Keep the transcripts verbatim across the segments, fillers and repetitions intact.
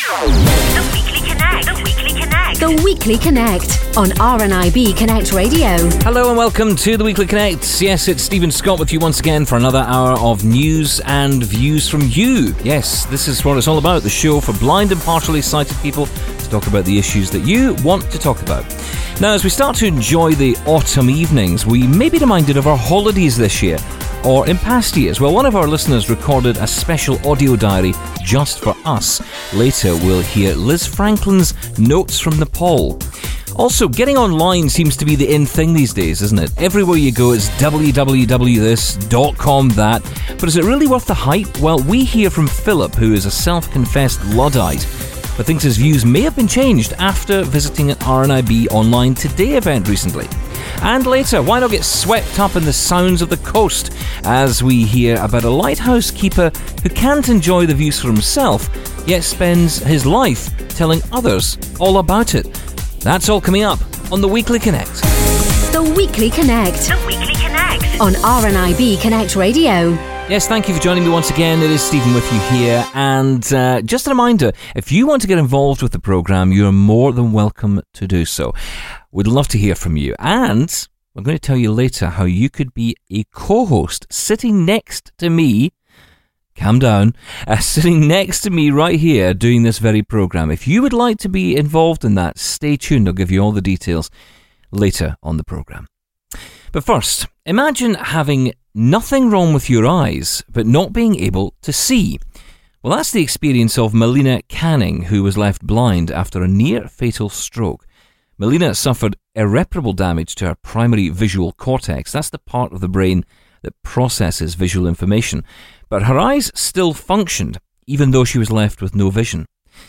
The Weekly Connect. The Weekly Connect. The Weekly Connect on R N I B Connect Radio. Hello and welcome to The Weekly Connect. Yes, it's Stephen Scott with you once again for another hour of news and views from you. Yes, this is what it's all about, the show for blind and partially sighted people to talk about the issues that you want to talk about. Now, as we start to enjoy the autumn evenings, we may be reminded of our holidays this year, or in past years. Well, one of our listeners recorded a special audio diary just for us. Later, we'll hear Liz Franklin's Notes from Nepal. Also, getting online seems to be the in thing these days, isn't it? Everywhere you go, it's w w w dot this dot com that. But is it really worth the hype? Well, we hear from Philip, who is a self-confessed Luddite, but thinks his views may have been changed after visiting an R N I B Online Today event recently. And later, why not get swept up in the sounds of the coast as we hear about a lighthouse keeper who can't enjoy the views for himself, yet spends his life telling others all about it. That's all coming up on The Weekly Connect. The Weekly Connect. The Weekly Connect. On R N I B Connect Radio. Yes, thank you for joining me once again. It is Stephen with you here. And uh, just a reminder, if you want to get involved with the programme, you're more than welcome to do so. We'd love to hear from you. And I'm going to tell you later how you could be a co-host sitting next to me. Calm down. Uh, sitting next to me right here doing this very programme. If you would like to be involved in that, stay tuned. I'll give you all the details later on the programme. But first, imagine having nothing wrong with your eyes, but not being able to see. Well, that's the experience of Melina Canning, who was left blind after a near-fatal stroke. Melina suffered irreparable damage to her primary visual cortex. That's the part of the brain that processes visual information. But her eyes still functioned, even though she was left with no vision.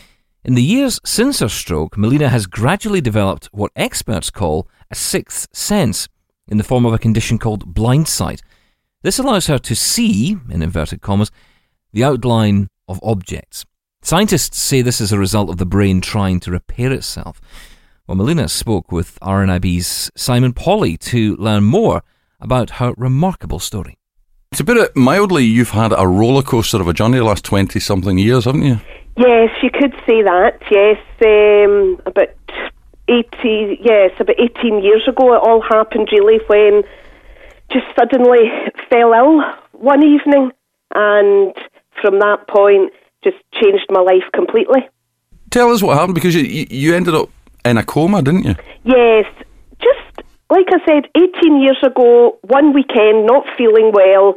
In the years since her stroke, Melina has gradually developed what experts call a sixth sense, in the form of a condition called blind sight. This allows her to see, in inverted commas, the outline of objects. Scientists say this is a result of the brain trying to repair itself. Well, Melina spoke with R N I B's Simon Pauley to learn more about her remarkable story. To put it mildly, you've had a roller coaster of a journey the last twenty-something years, haven't you? Yes, you could say that, yes. Um, about eighty, yes, about eighteen years ago it all happened really, when just suddenly fell ill one evening, and from that point just changed my life completely. Tell us what happened, because you, you ended up in a coma, didn't you? Yes, just like I said, eighteen years ago, one weekend, not feeling well,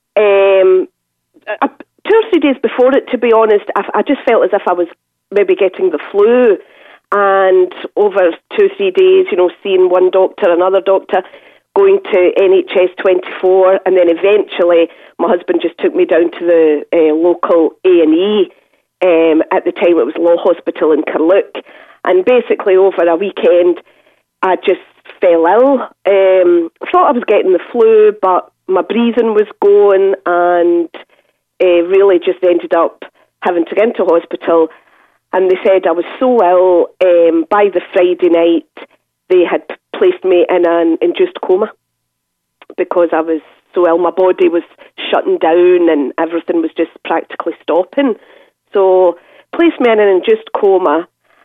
um, uh, two or three days before it, to be honest, I, I just felt as if I was maybe getting the flu. And over two, three days, you know, seeing one doctor, another doctor, going to N H S twenty-four, and then eventually my husband just took me down to the uh, local A and E. Um, at the time it was Law Hospital in Carluke. And basically over a weekend, I just fell ill. Um, I thought I was getting the flu, but my breathing was going, and uh, really just ended up having to get into hospital. And they said I was so ill, um, by the Friday night, they had placed me in an induced coma because I was so ill. My body was shutting down and everything was just practically stopping. So placed me in an induced coma,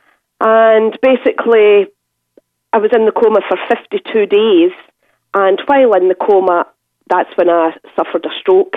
and basically I was in the coma for fifty-two days, and while in the coma, that's when I suffered a stroke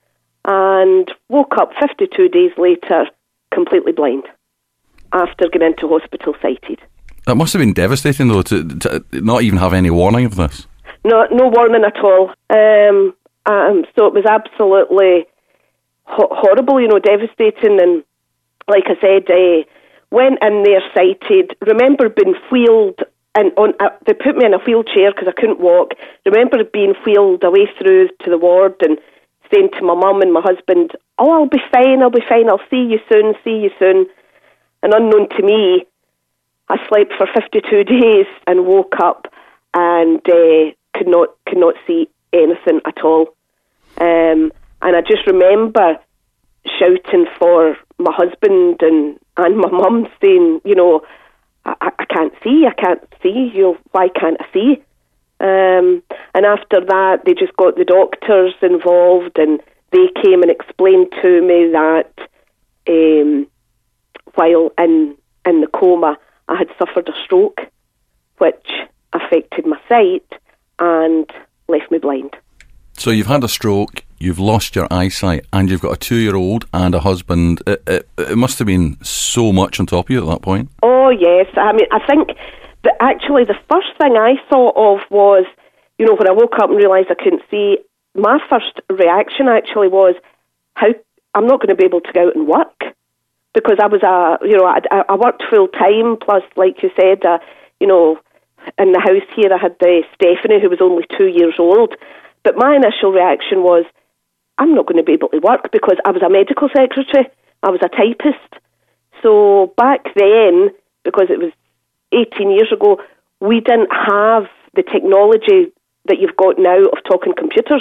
and woke up fifty-two days later completely blind after getting into hospital sighted. That must have been devastating, though, to, to not even have any warning of this. No, no warning at all. Um, um, so it was absolutely ho- horrible, you know, devastating. And like I said, uh, went in there sighted. Remember being wheeled, and on uh, they put me in a wheelchair because I couldn't walk. Remember being wheeled away through to the ward and saying to my mum and my husband, "Oh, I'll be fine, I'll be fine, I'll see you soon, see you soon." And unknown to me, I slept for fifty-two days and woke up and uh, could not could not see anything at all. Um, and I just remember shouting for my husband and, and my mum, saying, you know, I, I can't see, I can't see, you know, why can't I see? Um, and after that, they just got the doctors involved, and they came and explained to me that um, while in, in the coma, I had suffered a stroke, which affected my sight and left me blind. So you've had a stroke, you've lost your eyesight, and you've got a two-year-old and a husband. It, it, it must have been so much on top of you at that point. Oh, yes. I mean, I think that actually the first thing I thought of was, you know, when I woke up and realised I couldn't see, my first reaction actually was, how I'm not going to be able to go out and work. Because I was, a, you know, I, I worked full-time, plus, like you said, uh, you know, in the house here I had uh, Stephanie, who was only two years old. But my initial reaction was, I'm not going to be able to work because I was a medical secretary, I was a typist. So back then, because it was eighteen years ago, we didn't have the technology that you've got now of talking computers.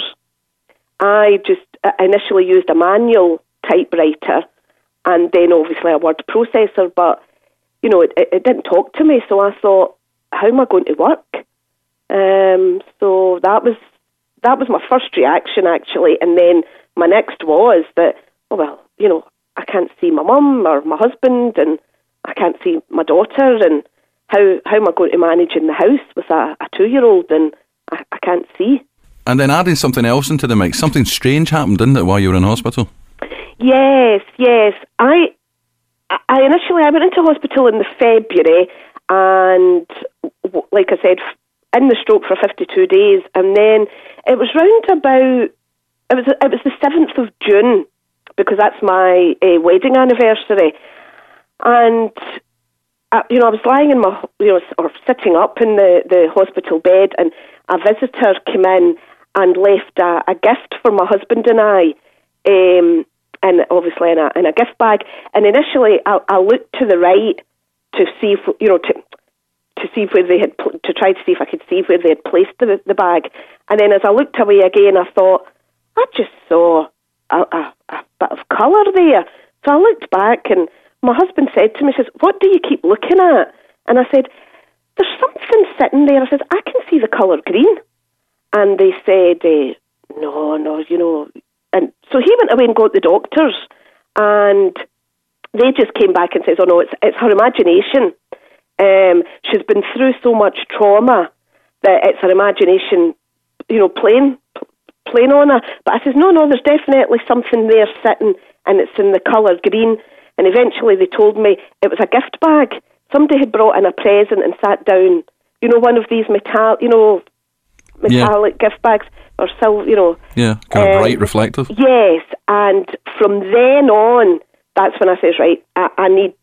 I just initially used a manual typewriter and then obviously a word processor, but, you know, it, it didn't talk to me, so I thought, how am I going to work? Um, so that was that was my first reaction, actually, and then my next was that, oh, well, you know, I can't see my mum or my husband, and I can't see my daughter, and how, how am I going to manage in the house with a, a two-year-old, and I, I can't see. And then adding something else into the mix, something strange happened, didn't it, while you were in hospital? Yes, yes. I, I initially, I went into hospital in the February, and like I said, in the stroke for fifty-two days, and then it was round about, it was it was the seventh of June, because that's my uh, wedding anniversary, and uh, you know, I was lying in my, you know, or sitting up in the, the hospital bed, and a visitor came in and left a, a gift for my husband and I, um, and obviously in a in a gift bag. And initially, I, I looked to the right to see if, you know, to to see where they had pl- to try to see if I could see where they had placed the the bag. And then as I looked away again, I thought, I just saw a, a, a bit of colour there. So I looked back, and my husband said to me, says, "What do you keep looking at?" And I said, "There's something sitting there." I said, "I can see the colour green." And they said, uh, no, no, you know. And so he went away and got the doctors, and they just came back and said, "Oh no, it's it's her imagination. Um, she's been through so much trauma that it's her imagination, you know, playing playing on her." But I says, "No, no, there's definitely something there sitting, and it's in the colour green." And eventually they told me it was a gift bag. Somebody had brought in a present and sat down, you know, one of these metal, you know, metallic yeah. gift bags, or silver, you know. Yeah, kind of um, bright, reflective. Yes, and from then on, that's when I says, right, I, I need,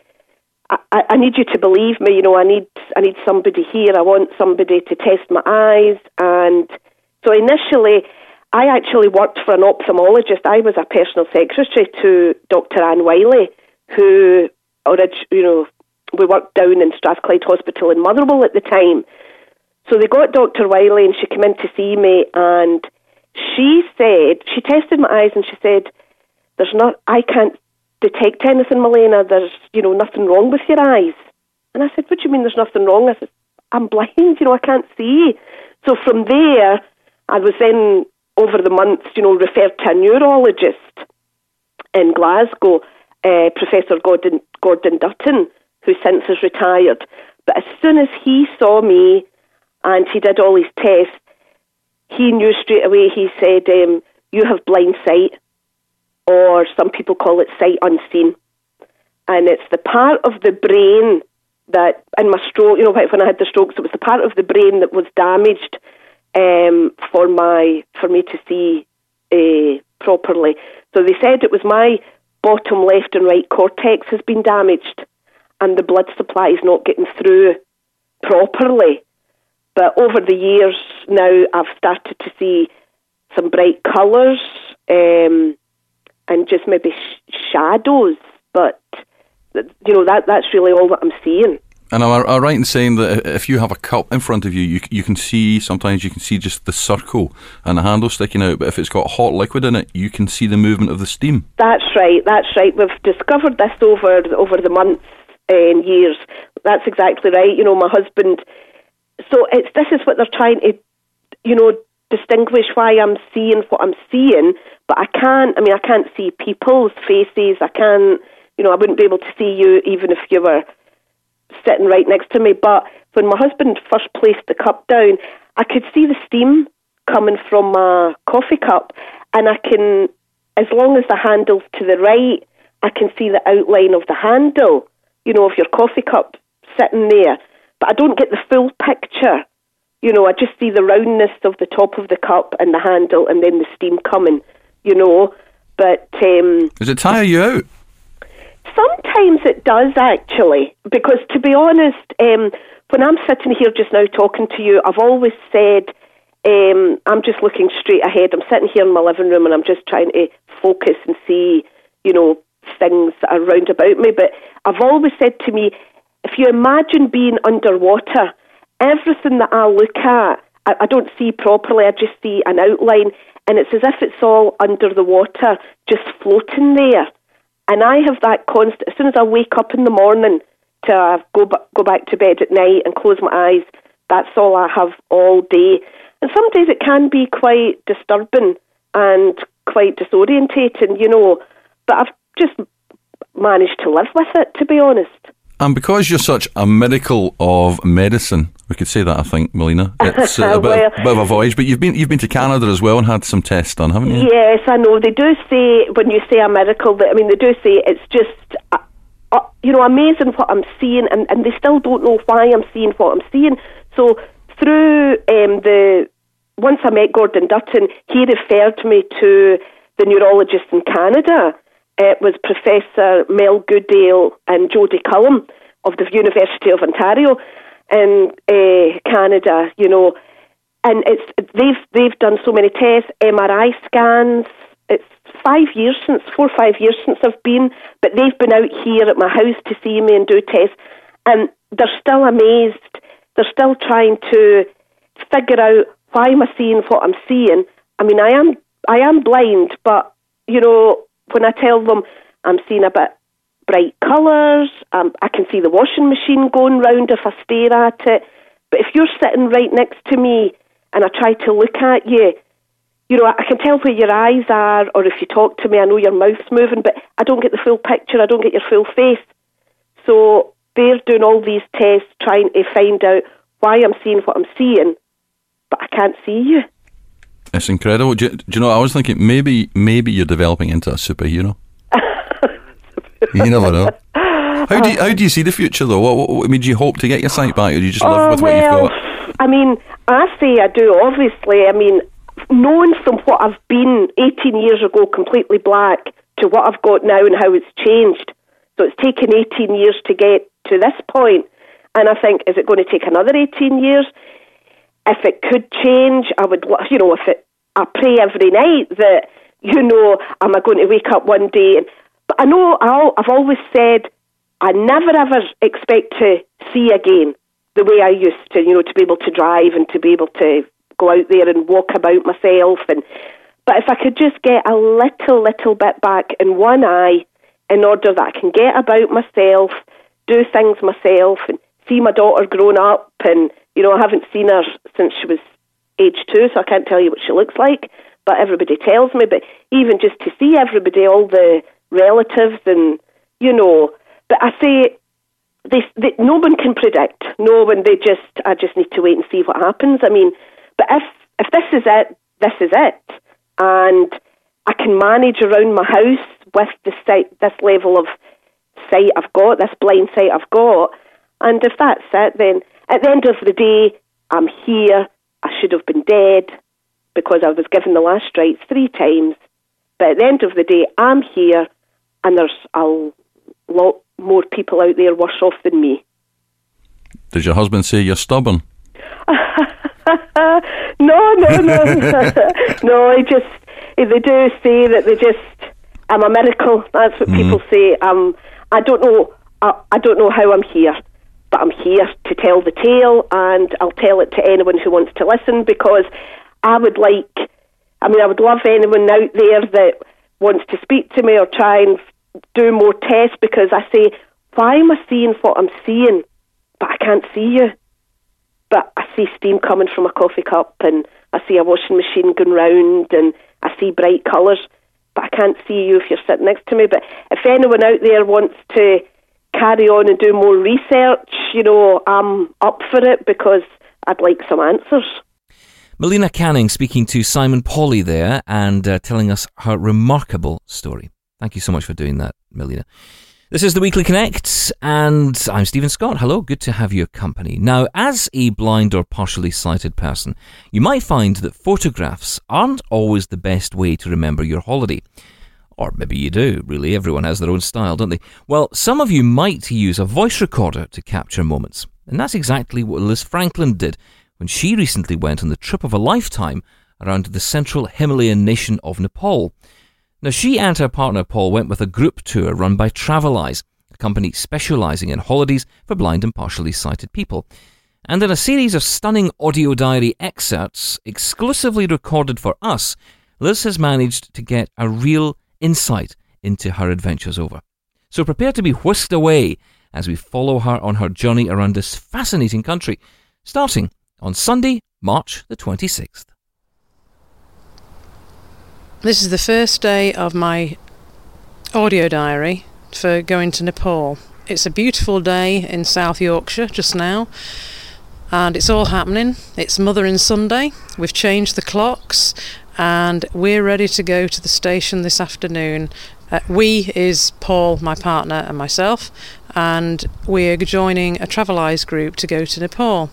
I, I need you to believe me. You know, I need, I need somebody here. I want somebody to test my eyes. And so initially, I actually worked for an ophthalmologist. I was a personal secretary to Doctor Anne Wiley, who, you know, we worked down in Strathclyde Hospital in Motherwell at the time. So they got Doctor Wiley, and she came in to see me, and she said, she tested my eyes, and she said, "There's not, I can't detect anything, Malena. There's, you know, nothing wrong with your eyes." And I said, "What do you mean there's nothing wrong?" I said, "I'm blind, you know, I can't see." So from there, I was then, over the months, you know, referred to a neurologist in Glasgow, uh, Professor Gordon, Gordon Dutton, who since has retired. But as soon as he saw me and he did all his tests, he knew straight away. He said, um, "You have blind sight," or some people call it sight unseen. And it's the part of the brain that, in my stroke, you know, when I had the strokes, it was the part of the brain that was damaged um, for my for me to see uh, properly. So they said it was my bottom left and right cortex has been damaged, and the blood supply is not getting through properly. But over the years now, I've started to see some bright colours um, and just maybe sh- shadows. But, you know, that that's really all that I'm seeing. And am I right in saying that if you have a cup in front of you, you you can see, sometimes you can see just the circle and the handle sticking out, but if it's got hot liquid in it, you can see the movement of the steam? That's right, that's right. We've discovered this over, over the months and years. That's exactly right. You know, my husband... So it's this is what they're trying to, you know, distinguish why I'm seeing what I'm seeing, but I can't, I mean, I can't see people's faces, I can't, You know, I wouldn't be able to see you even if you were sitting right next to me. But when my husband first placed the cup down, I could see the steam coming from my coffee cup, and I can, as long as the handle's to the right, I can see the outline of the handle, you know, of your coffee cup sitting there. But I don't get the full picture. You know, I just see the roundness of the top of the cup and the handle, and then the steam coming, you know. But um, does it tire you out? Sometimes it does, actually, because to be honest, um, when I'm sitting here just now talking to you, I've always said um, I'm just looking straight ahead. I'm sitting here in my living room and I'm just trying to focus and see, you know, things that are round about me. But I've always said to me, if you imagine being underwater, everything that I look at, I, I don't see properly. I just see an outline, and it's as if it's all under the water, just floating there. And I have that constant. As soon as I wake up in the morning to uh, go b- go back to bed at night and close my eyes, that's all I have all day. And some days it can be quite disturbing and quite disorientating, you know. But I've just managed to live with it, to be honest. And because you're such a miracle of medicine, we could say that, I think, Melina. It's uh, a bit, well, of, bit of a voyage, but you've been you've been to Canada as well and had some tests done, haven't you? Yes, I know. They do say, when you say a miracle, that, I mean, they do say it's just, uh, uh, you know, amazing what I'm seeing, and, and they still don't know why I'm seeing what I'm seeing. So through um, the, once I met Gordon Dutton, he referred me to the neurologist in Canada. It was Professor Mel Goodale and Jodie Cullum of the University of Ontario in uh, Canada, you know, and it's they've they've done so many tests, M R I scans. It's five years since, four or five years since I've been, but they've been out here at my house to see me and do tests, and they're still amazed. They're still trying to figure out why am I seeing what I'm seeing. I mean, I am I am blind, but you know, when I tell them I'm seeing a bit bright colours, um, I can see the washing machine going round if I stare at it. But if you're sitting right next to me and I try to look at you, you know, I can tell where your eyes are, or if you talk to me, I know your mouth's moving, but I don't get the full picture, I don't get your full face. So they're doing all these tests trying to find out why I'm seeing what I'm seeing, but I can't see you. It's incredible. Do you, do you know, I was thinking maybe maybe you're developing into a superhero. You never know. How do you, how do you see the future, though? What, what, I mean, do you hope to get your sight back, or do you just live oh, with well, what you've got? I mean, I say I do, obviously. I mean, knowing from what I've been eighteen years ago, completely black, to what I've got now and how it's changed. So it's taken eighteen years to get to this point. And I think, is it going to take another eighteen years? If it could change, I would, you know, if it, I pray every night that, you know, am I going to wake up one day? And, but I know, I'll, I've always said, I never ever expect to see again the way I used to, you know, to be able to drive and to be able to go out there and walk about myself. And but if I could just get a little, little bit back in one eye in order that I can get about myself, do things myself, and see my daughter grown up. And, you know, I haven't seen her since she was age two, so I can't tell you what she looks like, but everybody tells me. But even just to see everybody, all the relatives, and, you know, but I say, they, they, no one can predict. No one, they just, I just need to wait and see what happens. I mean, but if if this is it, this is it. And I can manage around my house with the sight, this level of sight I've got, this blind sight I've got. And if that's it, then at the end of the day, I'm here. I should have been dead because I was given the last rites three times. But at the end of the day, I'm here, and there's a lot more people out there worse off than me. Does your husband say you're stubborn? no, no, no. No, I just, they do say that they just, I'm a miracle. That's what mm. people say. Um, I don't know, I, I don't know how I'm here, but I'm here to tell the tale, and I'll tell it to anyone who wants to listen, because I would like, I mean, I would love anyone out there that wants to speak to me or try and do more tests, because I say, why am I seeing what I'm seeing, but I can't see you? But I see steam coming from a coffee cup, and I see a washing machine going round, and I see bright colours. but I can't see you if you're sitting next to me. But if anyone out there wants to carry on and do more research, you know, I'm up for it because I'd like some answers. Melina Canning speaking to Simon Pauly there and uh, telling us her remarkable story. Thank you so much for doing that, Melina. This is the Weekly Connect, and I'm Stephen Scott. Hello, good to have your company. Now, as a blind or partially sighted person, you might find that photographs aren't always the best way to remember your holiday. Or maybe you do, really. Everyone has their own style, don't they? Well, some of you might use a voice recorder to capture moments. And that's exactly what Liz Franklin did when she recently went on the trip of a lifetime around the central Himalayan nation of Nepal. Now, she and her partner Paul went with a group tour run by Traveleyes, a company specialising in holidays for blind and partially sighted people. And in a series of stunning audio diary excerpts exclusively recorded for us, Liz has managed to get a real insight into her adventures over. So prepare to be whisked away as we follow her on her journey around this fascinating country, starting on Sunday, March the twenty-sixth. This is the first day of my audio diary for going to Nepal. It's a beautiful day in South Yorkshire just now, and it's all happening. It's Mothering Sunday. We've changed the clocks, and we're ready to go to the station this afternoon. Uh, we is Paul, my partner, and myself, and we're joining a Traveleyes group to go to Nepal.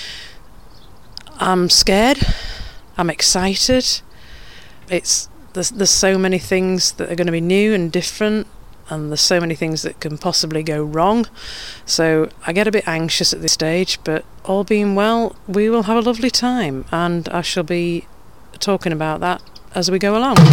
I'm scared. I'm excited. It's There's, there's so many things that are going to be new and different, and there's so many things that can possibly go wrong. So I get a bit anxious at this stage, but all being well, we will have a lovely time, and I shall be talking about that as we go along.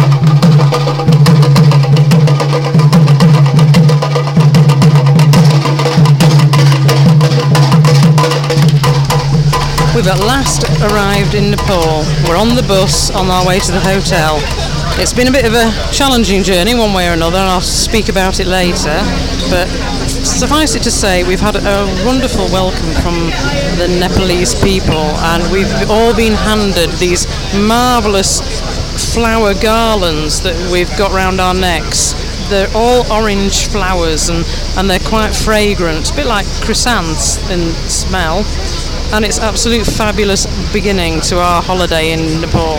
We've at last arrived in Nepal. We're on the bus on our way to the hotel. It's been a bit of a challenging journey one way or another, and I'll speak about it later, but suffice it to say we've had a wonderful welcome from the Nepalese people, and we've all been handed these marvellous flower garlands that we've got round our necks. They're all orange flowers, and, and they're quite fragrant, a bit like chrysanthemums in smell, and it's an absolute fabulous beginning to our holiday in Nepal.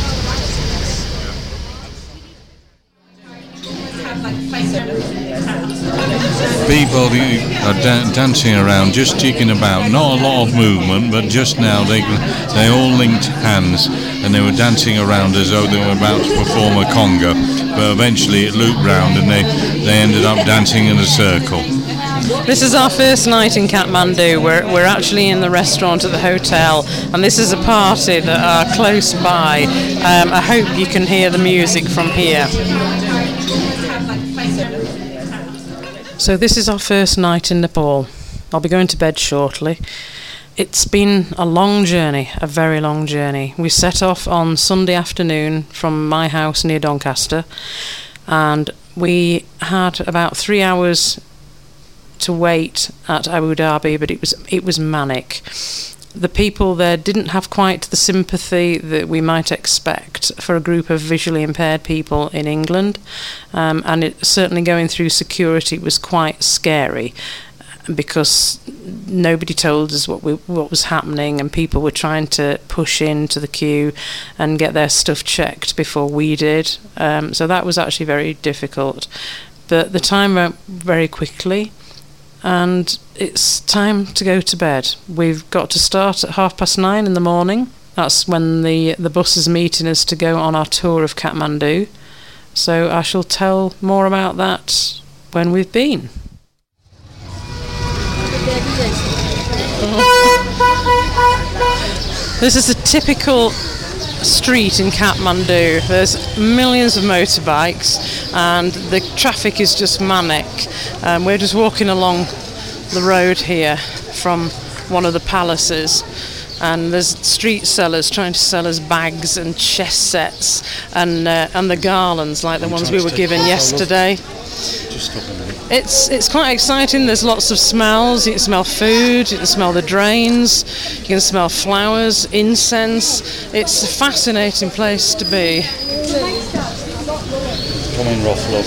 People are da- dancing around, just kicking about. Not a lot of movement, but just now they they all linked hands and they were dancing around as though they were about to perform a conga. But eventually it looped round and they, they ended up dancing in a circle. This is our first night in Kathmandu. We're we're actually in the restaurant at the hotel, and this is a party that are close by. Um, I hope you can hear the music from here. So this is our first night in Nepal. I'll be going to bed shortly. It's been a long journey, a very long journey. We set off on Sunday afternoon from my house near Doncaster, and we had about three hours to wait at Abu Dhabi, but it was it was manic. The people there didn't have quite the sympathy that we might expect for a group of visually impaired people in England, um, and it, certainly going through security was quite scary because nobody told us what we, what was happening, and people were trying to push into the queue and get their stuff checked before we did. Um, so that was actually very difficult. But the time went very quickly, and it's time to go to bed. We've got to start at half past nine in the morning. That's when the, the bus is meeting us to go on our tour of Kathmandu. So I shall tell more about that when we've been. This is a typical street in Kathmandu. There's millions of motorbikes and the traffic is just manic. Um, we're just walking along the road here from one of the palaces, and there's street sellers trying to sell us bags and chess sets and uh, and the garlands like the ones we were given yesterday. It's it's quite exciting. There's lots of smells. You can smell food, you can smell the drains, you can smell flowers, incense. It's a fascinating place to be. Come in, Ross, love.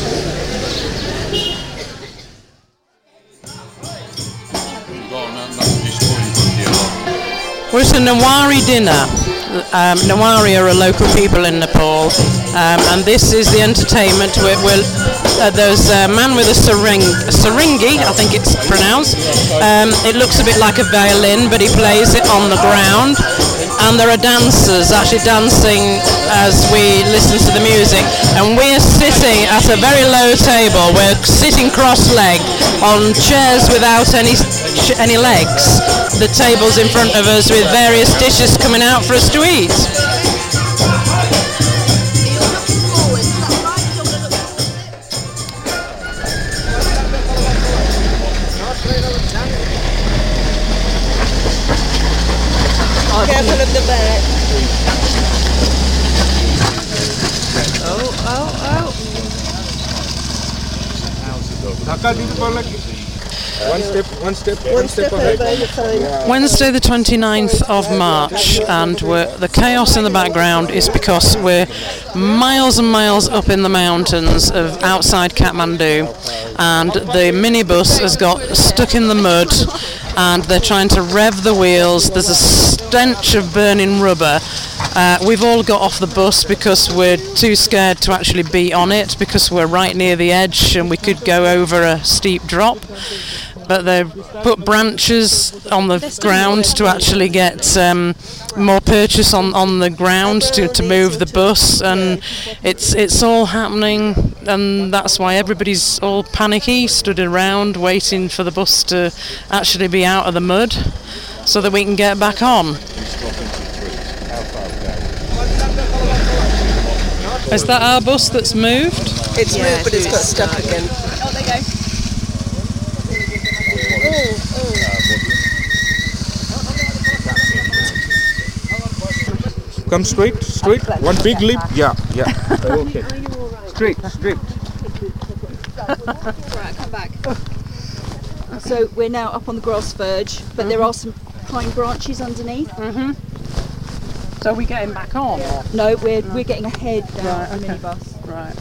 Well, it's a Nawari dinner. Um, Nawari are a local people in Nepal, um, and this is the entertainment. We're, we're, uh, there's a man with a syring, a syringi, I think it's pronounced. Um, it looks a bit like a violin, but he plays it on the ground. And there are dancers actually dancing as we listen to the music. And we're sitting at a very low table. We're sitting cross-legged on chairs without any any legs. The table's in front of us with various dishes coming out for us to eat. Careful of the back. Oh, oh, oh. One step, one step, one step ahead. Wednesday the twenty-ninth of March, and we're, the chaos in the background is because we're miles and miles up in the mountains of outside Kathmandu, and the minibus has got stuck in the mud, and they're trying to rev the wheels. There's a stench of burning rubber. Uh, we've all got off the bus because we're too scared to actually be on it, because we're right near the edge and we could go over a steep drop. But they've put branches on the ground to actually get um, more purchase on, on the ground to, to move the bus, and it's it's all happening, and that's why everybody's all panicky, stood around waiting for the bus to actually be out of the mud so that we can get back on. Is that our bus that's moved? It's yeah, moved, but it's got stuck again. Oh, there you go. Come straight, straight. One big leap. Yeah, yeah. Okay. Straight, straight. Right, come back. So we're now up on the grass verge, but mm-hmm. there are some pine branches underneath. Mm-hmm. So are we getting back on? Yeah. No, we're we're getting ahead down right, the okay. minibus. Right.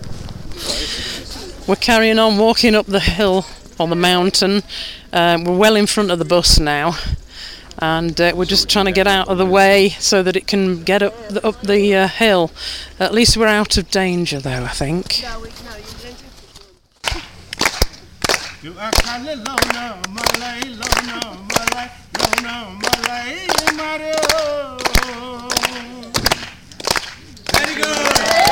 We're carrying on walking up the hill or the mountain. Uh, we're well in front of the bus now, and uh, we're just trying to get out of the way so that it can get up the, up the uh, hill. At least we're out of danger, though, I think. Very good.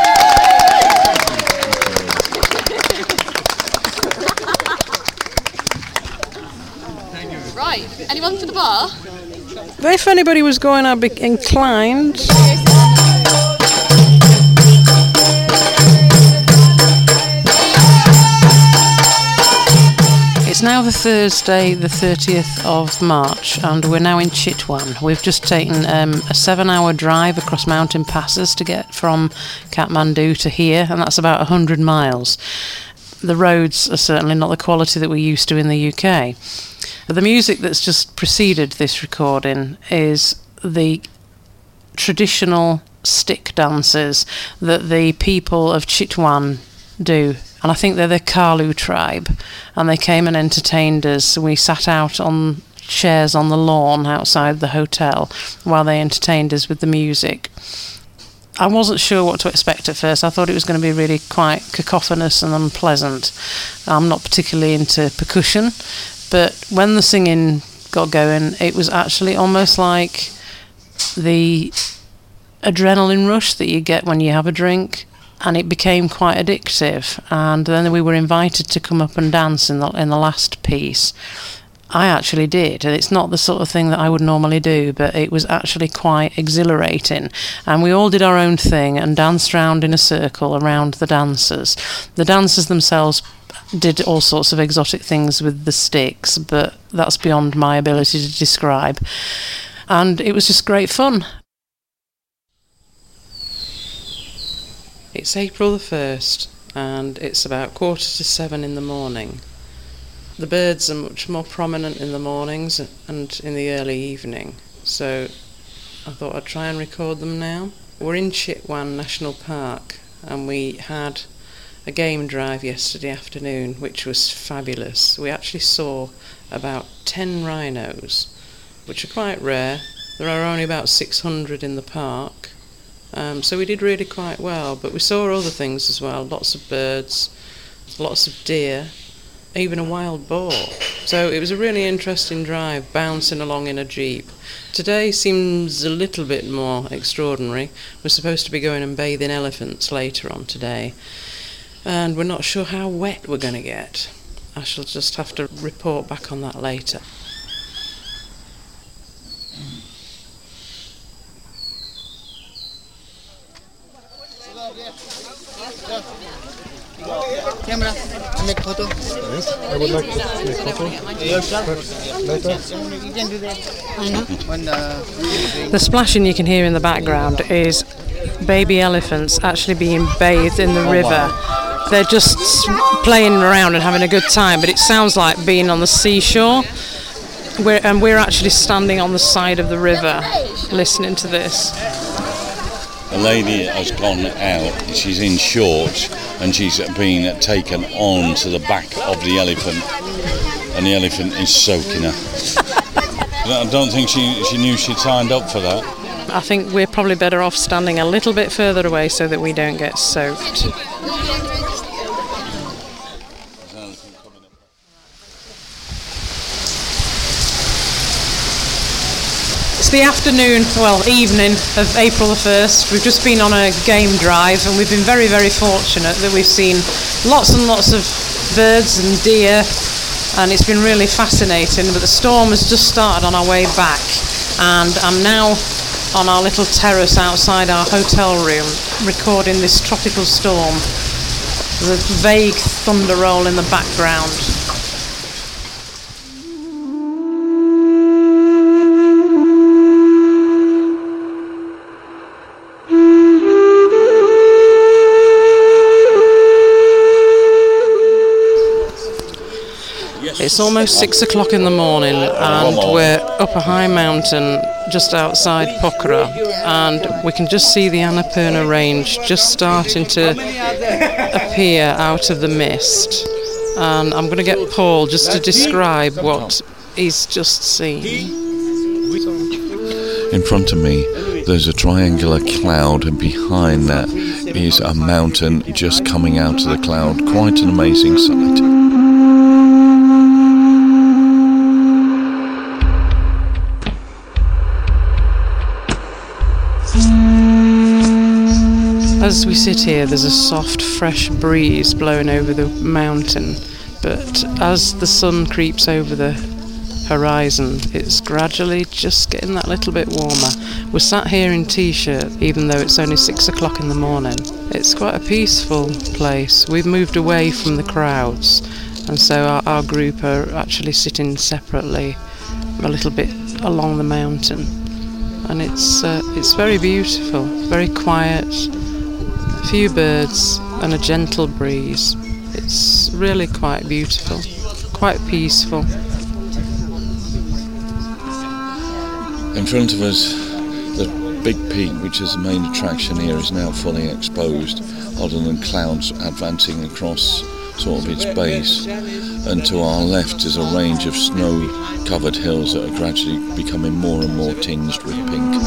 Right, anyone for the bar? If anybody was going, I'd be inclined. It's now the Thursday, the thirtieth of March, and we're now in Chitwan. We've just taken um, a seven-hour drive across mountain passes to get from Kathmandu to here, and that's about one hundred miles. The roads are certainly not the quality that we're used to in the U K. But the music that's just preceded this recording is the traditional stick dances that the people of Chitwan do. And I think they're the Kalu tribe. And they came and entertained us. We sat out on chairs on the lawn outside the hotel while they entertained us with the music. I wasn't sure what to expect at first. I thought it was going to be really quite cacophonous and unpleasant. I'm not particularly into percussion, but when the singing got going, it was actually almost like the adrenaline rush that you get when you have a drink, and it became quite addictive. And then we were invited to come up and dance in the in the last piece. I actually did, and it's not the sort of thing that I would normally do, but it was actually quite exhilarating. And we all did our own thing and danced round in a circle around the dancers. The dancers themselves did all sorts of exotic things with the sticks, but that's beyond my ability to describe. And it was just great fun. It's April the first, and it's about quarter to seven in the morning. The birds are much more prominent in the mornings and in the early evening, so I thought I'd try and record them now. We're in Chitwan National Park, and we had a game drive yesterday afternoon, which was fabulous. We actually saw about ten rhinos, which are quite rare. There are only about six hundred in the park, um, so we did really quite well. But we saw other things as well, lots of birds, lots of deer, even a wild boar. So it was a really interesting drive, bouncing along in a jeep. Today seems a little bit more extraordinary. We're supposed to be going and bathing elephants later on today, and we're not sure how wet we're going to get. I shall just have to report back on that later. Camera, make a photo. Yes, I would like to make a photo. You can do that. I know. When, uh, The splashing you can hear in the background is baby elephants actually being bathed in the river. They're just playing around and having a good time, but it sounds like being on the seashore. We're, and we're actually standing on the side of the river listening to this. A lady has gone out, she's in shorts, and she's been taken on to the back of the elephant, and the elephant is soaking her. I don't think she, she knew she'd signed up for that. I think we're probably better off standing a little bit further away so that we don't get soaked. It's the afternoon, well, evening of April the first. We've just been on a game drive, and we've been very, very fortunate that we've seen lots and lots of birds and deer, and it's been really fascinating. But the storm has just started on our way back, and I'm now on our little terrace outside our hotel room recording this tropical storm. There's a vague thunder roll in the background. It's almost six o'clock in the morning, and we're up a high mountain just outside Pokhara, and we can just see the Annapurna Range just starting to appear out of the mist. And I'm going to get Paul just to describe what he's just seen. In front of me, there's a triangular cloud, and behind that is a mountain just coming out of the cloud. Quite an amazing sight. As we sit here, there's a soft, fresh breeze blowing over the mountain, but as the sun creeps over the horizon, it's gradually just getting that little bit warmer. We're sat here in t-shirt, even though it's only six o'clock in the morning. It's quite a peaceful place. We've moved away from the crowds, and so our, our group are actually sitting separately a little bit along the mountain. And it's uh, it's very beautiful, very quiet. Few birds and a gentle breeze. It's really quite beautiful, quite peaceful. In front of us, the big peak, which is the main attraction here, is now fully exposed, other than clouds advancing across sort of its base. And to our left is a range of snow-covered hills that are gradually becoming more and more tinged with pink.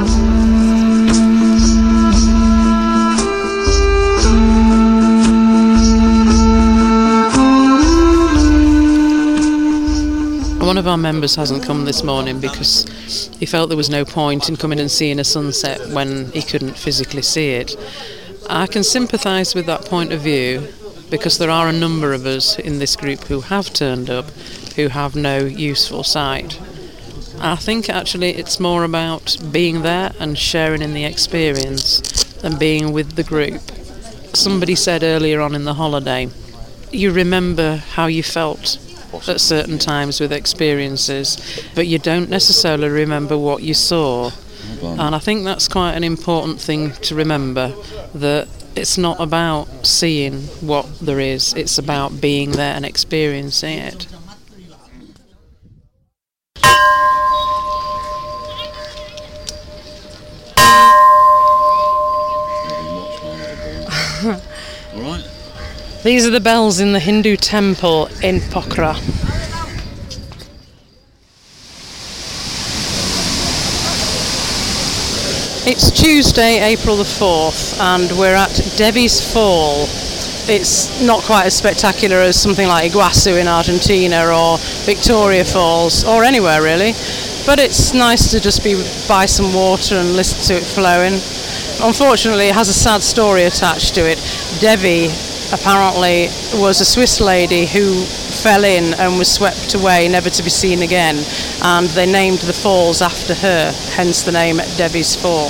One of our members hasn't come this morning because he felt there was no point in coming and seeing a sunset when he couldn't physically see it. I can sympathise with that point of view because there are a number of us in this group who have turned up who have no useful sight. I think actually it's more about being there and sharing in the experience than being with the group. Somebody said earlier on in the holiday, you remember how you felt at certain times with experiences, but you don't necessarily remember what you saw. And I think that's quite an important thing to remember, that it's not about seeing what there is, it's about being there and experiencing it. These are the bells in the Hindu temple in Pokhara. It's Tuesday, April the fourth, and we're at Devi's Fall. It's not quite as spectacular as something like Iguazu in Argentina or Victoria Falls, or anywhere really, but it's nice to just be by some water and listen to it flowing. Unfortunately, it has a sad story attached to it. Devi apparently was a Swiss lady who fell in and was swept away, never to be seen again, and they named the falls after her, hence the name Devi's Fall.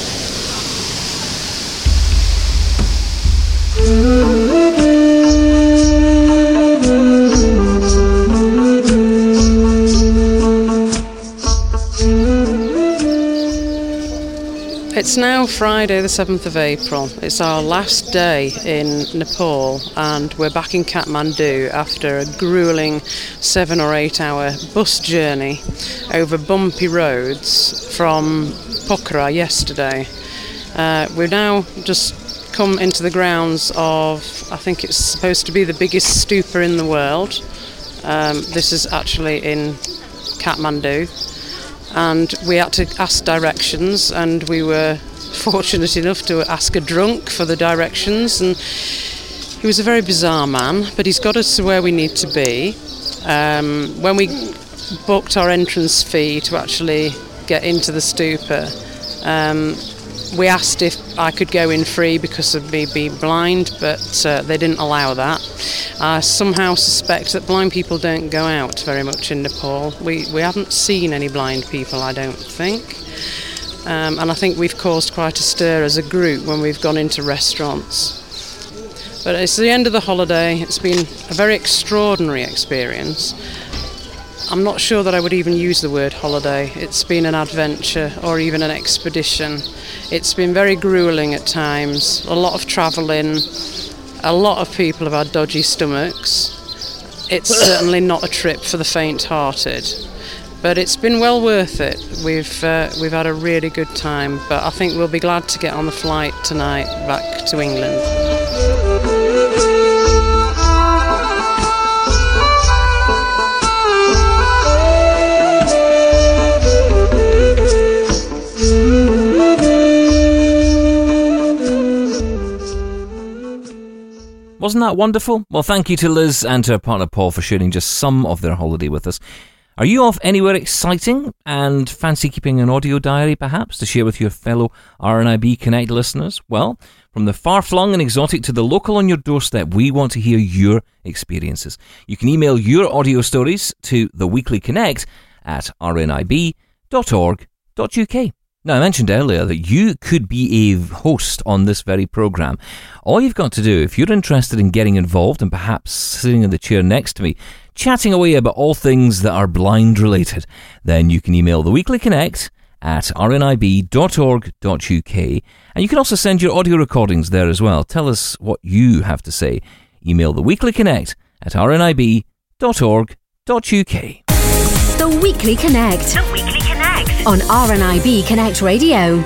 It's now Friday the seventh of April. It's our last day in Nepal, and we're back in Kathmandu after a gruelling seven or eight hour bus journey over bumpy roads from Pokhara yesterday. Uh, we've now just come into the grounds of, I think it's supposed to be the biggest stupa in the world. Um, this is actually in Kathmandu. And we had to ask directions, and we were fortunate enough to ask a drunk for the directions, and he was a very bizarre man, but he's got us to where we need to be. Um, when we booked our entrance fee to actually get into the stupa, um, we asked if I could go in free because of me being blind, but uh, they didn't allow that. I somehow suspect that blind people don't go out very much in Nepal. We we haven't seen any blind people, I don't think. Um, and I think we've caused quite a stir as a group when we've gone into restaurants. But it's the end of the holiday. It's been a very extraordinary experience. I'm not sure that I would even use the word holiday. It's been an adventure or even an expedition. It's been very gruelling at times, a lot of travelling, a lot of people have had dodgy stomachs. It's certainly not a trip for the faint-hearted, but it's been well worth it. We've uh, we've had a really good time, but I think we'll be glad to get on the flight tonight back to England. Wasn't that wonderful? Well, thank you to Liz and to her partner Paul for sharing just some of their holiday with us. Are you off anywhere exciting and fancy keeping an audio diary perhaps to share with your fellow R N I B Connect listeners? Well, from the far-flung and exotic to the local on your doorstep, we want to hear your experiences. You can email your audio stories to theweeklyconnect at r n i b dot org dot u k. Now, I mentioned earlier that you could be a host on this very programme. All you've got to do, if you're interested in getting involved and perhaps sitting in the chair next to me, chatting away about all things that are blind related, then you can email theweeklyconnect at r n i b dot org dot u k, and you can also send your audio recordings there as well. Tell us what you have to say. Email theweeklyconnect at r n i b dot org dot u k. The Weekly Connect. The Weekly Connect. On R N I B Connect Radio.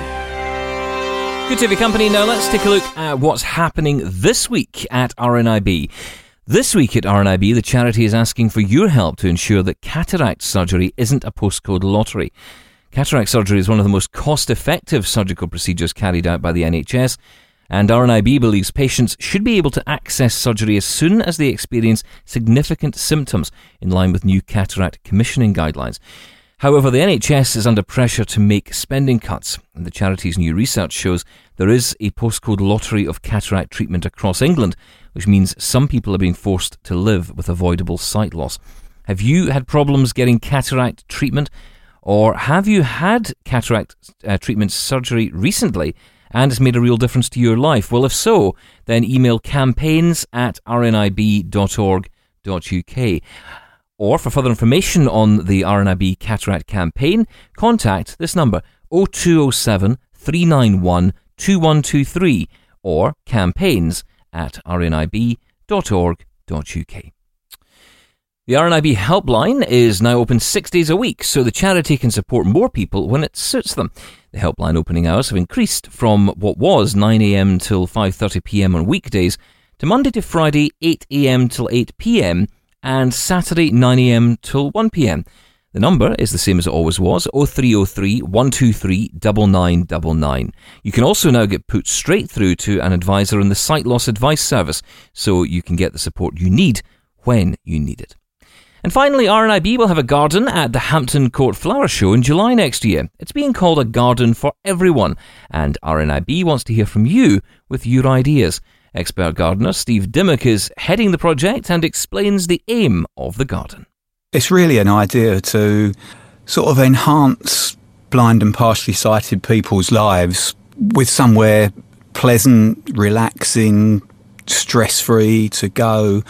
Good to have your company. Now let's take a look at what's happening this week at R N I B. This week at R N I B, the charity is asking for your help to ensure that cataract surgery isn't a postcode lottery. Cataract surgery is one of the most cost-effective surgical procedures carried out by the N H S, and R N I B believes patients should be able to access surgery as soon as they experience significant symptoms in line with new cataract commissioning guidelines. However, the N H S is under pressure to make spending cuts, and the charity's new research shows there is a postcode lottery of cataract treatment across England, which means some people are being forced to live with avoidable sight loss. Have you had problems getting cataract treatment, or have you had cataract uh, treatment surgery recently and it's made a real difference to your life? Well, if so, then email campaigns at r n i b dot org dot u k. Or for further information on the R N I B Cataract Campaign, contact this number oh two oh seven, three nine one, two one two three or campaigns at r n i b dot org dot u k. The R N I B helpline is now open six days a week, so the charity can support more people when it suits them. The helpline opening hours have increased from what was nine a m till five thirty p m on weekdays to Monday to Friday eight a.m. till eight p.m. and Saturday nine a.m. till one p.m. The number is the same as it always was, oh three oh three, one two three, nine nine nine nine. You can also now get put straight through to an advisor in the Sight Loss Advice Service, so you can get the support you need when you need it. And finally, R N I B will have a garden at the Hampton Court Flower Show in July next year. It's being called a garden for everyone, and R N I B wants to hear from you with your ideas. Expert gardener Steve Dimmock is heading the project and explains the aim of the garden. It's really an idea to sort of enhance blind and partially sighted people's lives with somewhere pleasant, relaxing, stress-free to go,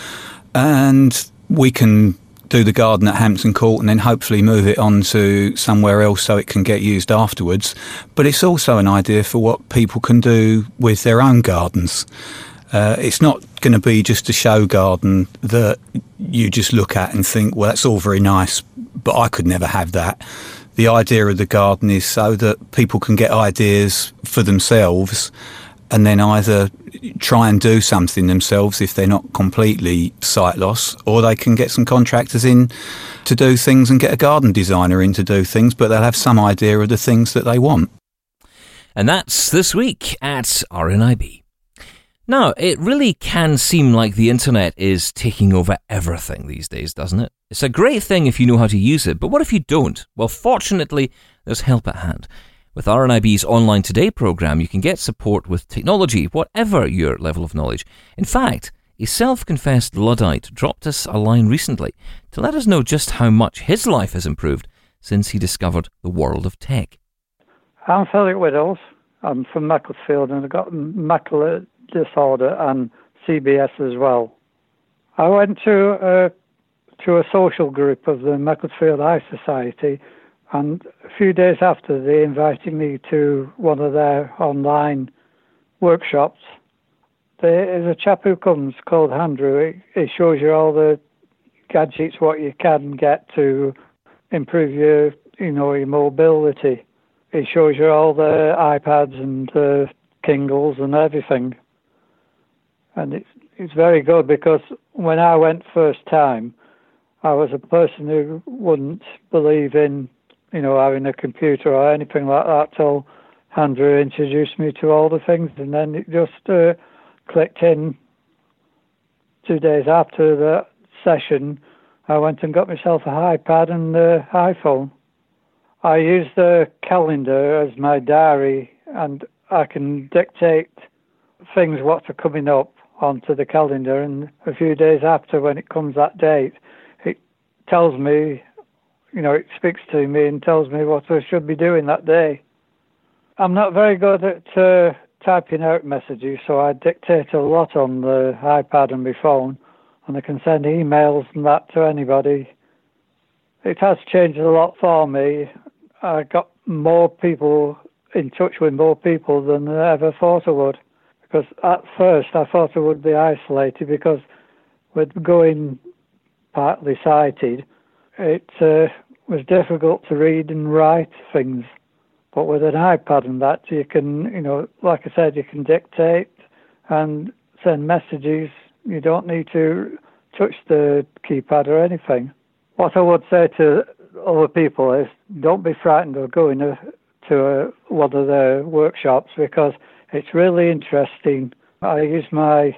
and we can do the garden at Hampton Court and then hopefully move it on to somewhere else so it can get used afterwards. But it's also an idea for what people can do with their own gardens. Uh, it's not going to be just a show garden that you just look at and think, well, that's all very nice, but I could never have that. The idea of the garden is so that people can get ideas for themselves and then either try and do something themselves if they're not completely sight loss, or they can get some contractors in to do things and get a garden designer in to do things, but they'll have some idea of the things that they want. And that's this week at R N I B. Now, it really can seem like the internet is taking over everything these days, doesn't it? It's a great thing if you know how to use it, but what if you don't? Well, fortunately, there's help at hand. With R N I B's Online Today programme, you can get support with technology, whatever your level of knowledge. In fact, a self-confessed Luddite dropped us a line recently to let us know just how much his life has improved since he discovered the world of tech. I'm Philip Widdles. I'm from Macclesfield and I've got macular disorder and C B S as well. I went to a, to a social group of the Macclesfield Eye Society, and a few days after, they invited me to one of their online workshops. There is a chap who comes called Andrew. He, he shows you all the gadgets, what you can get to improve your, you know, your mobility. He shows you all the iPads and the Kindles and everything. And it's, it's very good because when I went first time, I was a person who wouldn't believe in, you know, having a computer or anything like that till Andrew introduced me to all the things, and then it just uh, clicked in. Two days after the session, I went and got myself an iPad and an iPhone. I use the calendar as my diary, and I can dictate things what are coming up onto the calendar, and a few days after, when it comes that date, it tells me, you know, it speaks to me and tells me what I should be doing that day. I'm not very good at uh, typing out messages, so I dictate a lot on the iPad and my phone, and I can send emails and that to anybody. It has changed a lot for me. I got more people in touch with more people than I ever thought I would. Because at first I thought I would be isolated because with going partly sighted, it uh, was difficult to read and write things. But with an iPad and that, you can, you know, like I said, you can dictate and send messages. You don't need to touch the keypad or anything. What I would say to other people is don't be frightened of going to, to a, one of their workshops because it's really interesting. I use my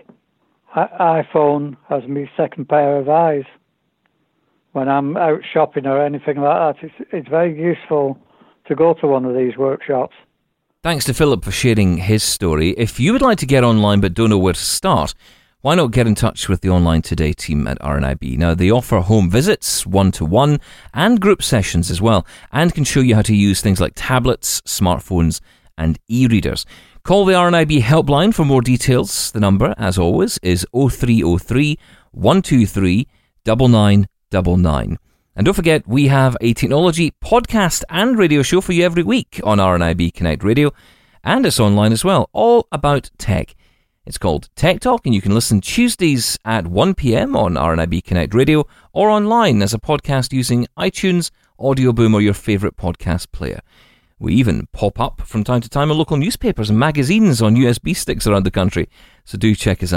iPhone as my second pair of eyes. When I'm out shopping or anything like that, it's, it's very useful to go to one of these workshops. Thanks to Philip for sharing his story. If you would like to get online but don't know where to start, why not get in touch with the Online Today team at R N I B? Now, they offer home visits, one-to-one, and group sessions as well, and can show you how to use things like tablets, smartphones, and e-readers. Call the R N I B helpline for more details. The number, as always, is oh three oh three, one two three, nine nine nine nine. And don't forget, we have a technology podcast and radio show for you every week on R N I B Connect Radio, and it's online as well, all about tech. It's called Tech Talk, and you can listen Tuesdays at one p.m. on R N I B Connect Radio or online as a podcast using iTunes, Audio Boom, or your favourite podcast player. We even pop up from time to time in local newspapers and magazines on U S B sticks around the country, so do check us out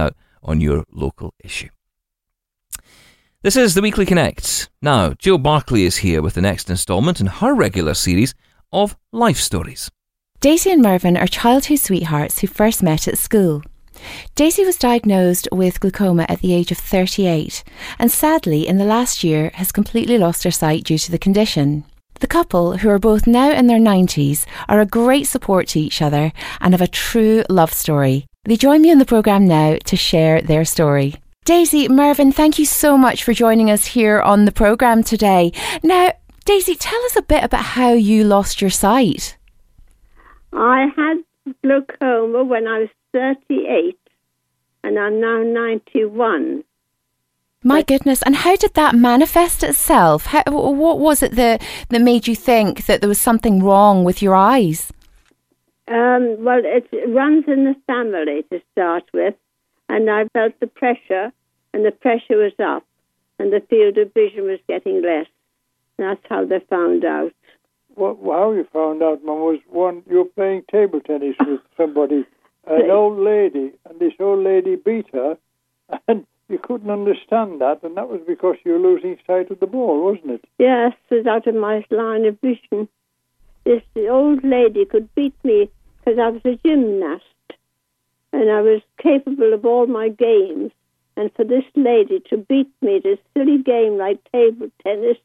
on your local issue. This is the Weekly Connect. Now, Jill Barclay is here with the next instalment in her regular series of life stories. Daisy and Mervyn are childhood sweethearts who first met at school. Daisy was diagnosed with glaucoma at the age of thirty-eight and sadly in the last year has completely lost her sight due to the condition. The couple, who are both now in their nineties, are a great support to each other and have a true love story. They join me on the programme now to share their story. Daisy, Mervyn, thank you so much for joining us here on the programme today. Now, Daisy, tell us a bit about how you lost your sight. I had glaucoma when I was thirty-eight and I'm now ninety-one. My goodness, and how did that manifest itself? How, what was it that, that made you think that there was something wrong with your eyes? Um, well, it runs in the family to start with, and I felt the pressure, and the pressure was up, and the field of vision was getting less. That's how they found out. What, how you found out, Mum, was one, you were playing table tennis with somebody, an old lady, and this old lady beat her, and you couldn't understand that, and that was because you were losing sight of the ball, wasn't it? Yes, it was out of my line of vision. This old lady could beat me because I was a gymnast, and I was capable of all my games, and for this lady to beat me at a silly game like table tennis,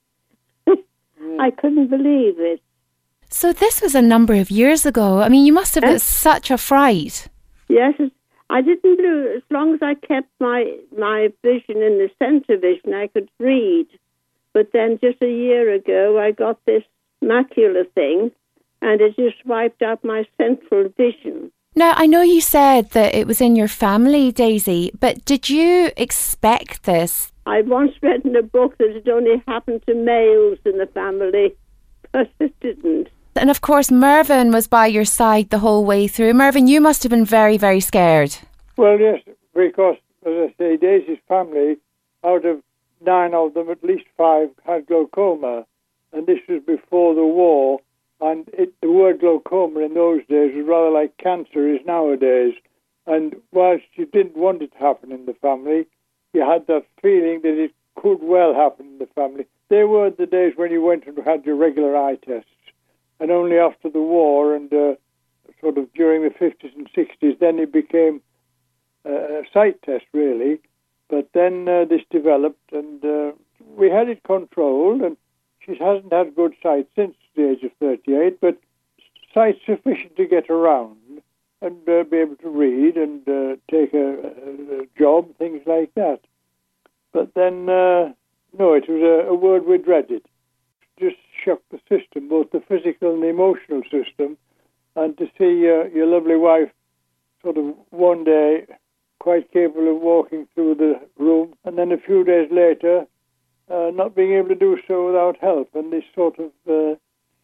I couldn't believe it. So this was a number of years ago. I mean, you must have had such a fright. Yes, I didn't lose. As long as I kept my, my vision in the centre vision, I could read. But then just a year ago, I got this macular thing, and it just wiped out my central vision. Now, I know you said that it was in your family, Daisy, but did you expect this? I once read in a book that it only happened to males in the family, but it didn't. And of course, Mervyn was by your side the whole way through. Mervyn, you must have been very, very scared. Well, yes, because, as I say, Daisy's family, out of nine of them, at least five had glaucoma. And this was before the war. And it, the word glaucoma in those days was rather like cancer is nowadays. And whilst you didn't want it to happen in the family, you had that feeling that it could well happen in the family. They were the days when you went and had your regular eye tests. And only after the war and uh, sort of during the fifties and sixties, then it became uh, a sight test, really. But then uh, this developed, and uh, we had it controlled, and she hasn't had good sight since the age of thirty-eight, but sight sufficient to get around and uh, be able to read and uh, take a, a, a job, things like that. But then, uh, no, it was a, a word we dreaded. Just shocked the system, both the physical and the emotional system, and to see uh, your lovely wife sort of one day quite capable of walking through the room, and then a few days later uh, not being able to do so without help, and this sort of, uh,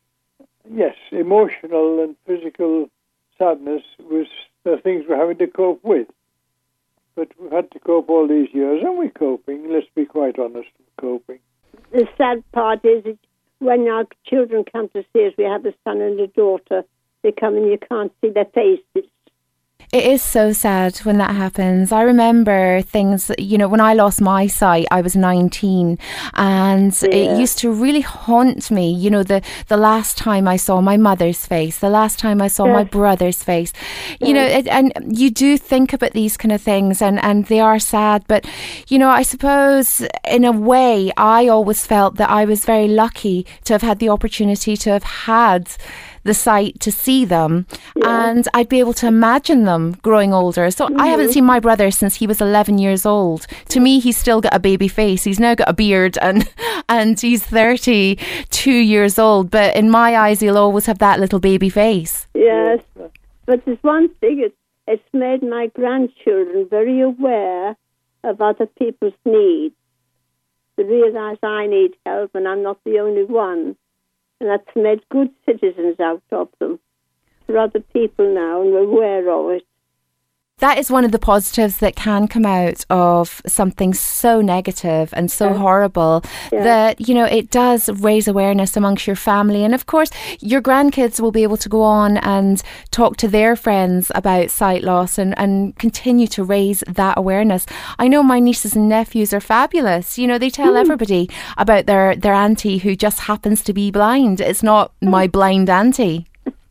yes, emotional and physical sadness was the things we're having to cope with. But we've had to cope all these years, and we're coping, let's be quite honest, we're coping. The sad part is that when our children come to see us, we have a son and a daughter, they come and you can't see their faces. It is so sad when that happens. I remember things, you know, when I lost my sight, I was nineteen, and yeah. It used to really haunt me, you know, the, the last time I saw my mother's face, the last time I saw yes. my brother's face, you yes. know, it, and you do think about these kind of things, and, and they are sad, but, you know, I suppose in a way, I always felt that I was very lucky to have had the opportunity to have had the sight to see them, yeah. and I'd be able to imagine them growing older. So mm-hmm. I haven't seen my brother since he was eleven years old. To me, he's still got a baby face. He's now got a beard, and and he's thirty-two years old. But in my eyes, he'll always have that little baby face. Yes, but there's one thing, it's, it's made my grandchildren very aware of other people's needs. They realise I need help and I'm not the only one. And that's made good citizens out of them. For other people now, and we're aware of it. that is one of the positives that can come out of something so negative and so Yeah. horrible Yeah. that, you know, it does raise awareness amongst your family. And of course, your grandkids will be able to go on and talk to their friends about sight loss and, and continue to raise that awareness. I know my nieces and nephews are fabulous. You know, they tell Mm. everybody about their, their auntie who just happens to be blind. It's not my blind auntie.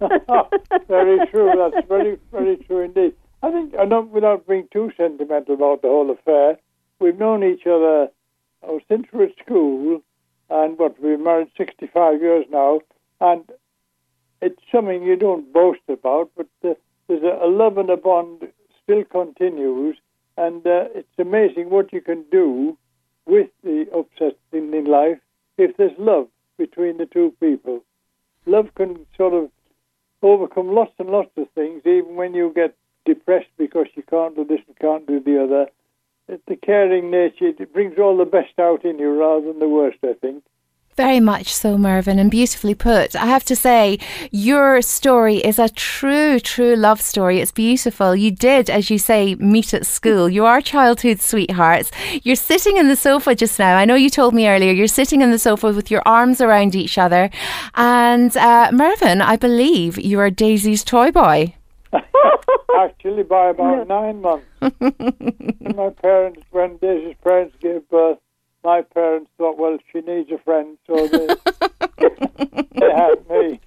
Very true. That's very, very true indeed. I think, I don't, without being too sentimental about the whole affair, we've known each other oh, since we were at school, and what, we've married sixty-five years now, and it's something you don't boast about, but uh, there's a, a love and a bond still continues, and uh, it's amazing what you can do with the upsets in, in life if there's love between the two people. Love can sort of overcome lots and lots of things, even when you get depressed because you can't do this and can't do the other. It's the caring nature, it brings all the best out in you rather than the worst, I think. Very much so, Mervyn, and beautifully put. I have to say, your story is a true, true love story. It's beautiful. You did, as you say, meet at school. You are childhood sweethearts. You're sitting in the sofa just now. I know you told me earlier, you're sitting in the sofa with your arms around each other. And uh, Mervyn, I believe you are Daisy's toy boy. Actually, by about nine months. And my parents, when Daisy's parents gave birth, my parents thought, well, she needs a friend, so they, they had me.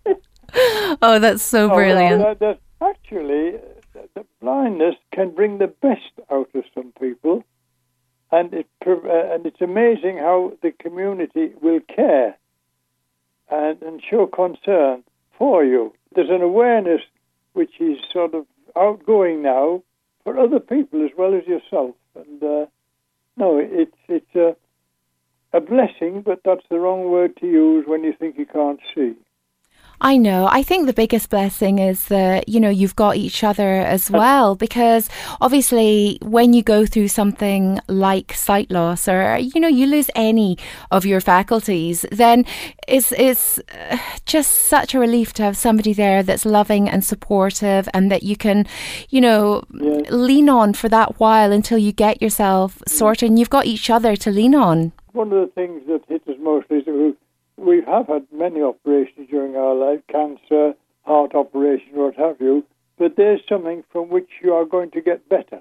Oh, that's so Oh, brilliant. well, that, that, actually, the blindness can bring the best out of some people, and it prov- uh, and it's amazing how the community will care and, and show concern for you. There's an awareness which is sort of outgoing now for other people as well as yourself. And uh, no, it's it's a, a blessing, but that's the wrong word to use when you think you can't see. I know. I think the biggest blessing is that, you know, you've got each other as well, because obviously when you go through something like sight loss or, you know, you lose any of your faculties, then it's, it's uh, just such a relief to have somebody there that's loving and supportive and that you can, you know, Yes. lean on for that while until you get yourself sorted and you've got each other to lean on. One of the things that hit us mostly is that we we have had many operations during our life, cancer, heart operation, what have you, but there's something from which you are going to get better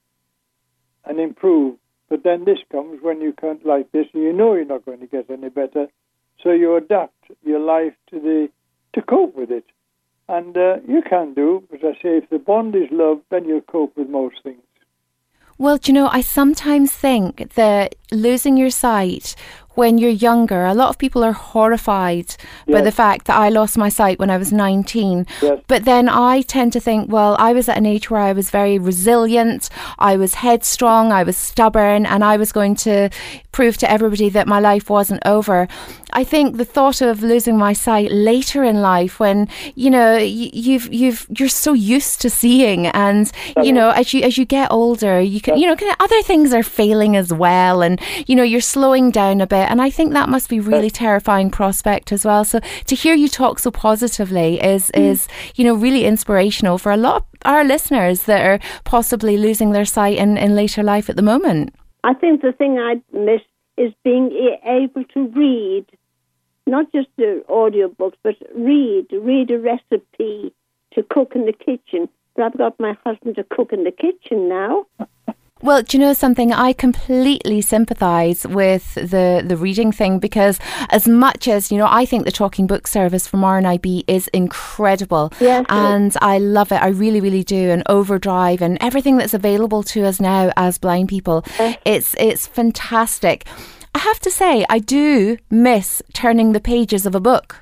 and improve. But then this comes when you can't like this, and you know you're not going to get any better, so you adapt your life to the to cope with it. And uh, you can do, as I say, if the bond is love, then you'll cope with most things. Well, do you know, I sometimes think that losing your sight when you're younger, a lot of people are horrified by Yes. the fact that I lost my sight when I was nineteen. Yes. But then I tend to think, well, I was at an age where I was very resilient, I was headstrong, I was stubborn, and I was going to prove to everybody that my life wasn't over. I think the thought of losing my sight later in life, when you know y- you've you've you're so used to seeing, and you know as you as you get older, you can you know kind of other things are failing as well, and you know you're slowing down a bit, and I think that must be really terrifying prospect as well. So to hear you talk so positively is is you know really inspirational for a lot of our listeners that are possibly losing their sight in, in later life at the moment. I think the thing I miss is being a- able to read, not just the audiobooks, but read, read a recipe to cook in the kitchen. But I've got my husband to cook in the kitchen now. Well, do you know something? I completely sympathise with the, the reading thing, because as much as, you know, I think the Talking Book service from R N I B is incredible. Yes, and I love it. I really, really do. And Overdrive and everything that's available to us now as blind people. Yes. It's, it's fantastic. I have to say, I do miss turning the pages of a book.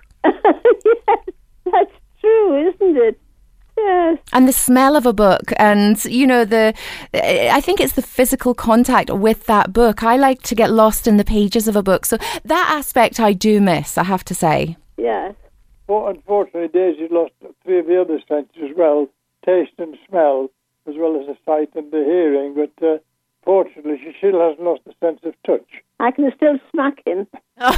That's true, isn't it? Yes. And the smell of a book, and you know the I think it's the physical contact with that book. I like to get lost in the pages of a book, so that aspect I do miss, I have to say. Yes. Well, unfortunately, Daisy lost three of the other senses as well, taste and smell, as well as the sight and the hearing, but uh, fortunately she still hasn't lost the sense of touch. I can still smack him.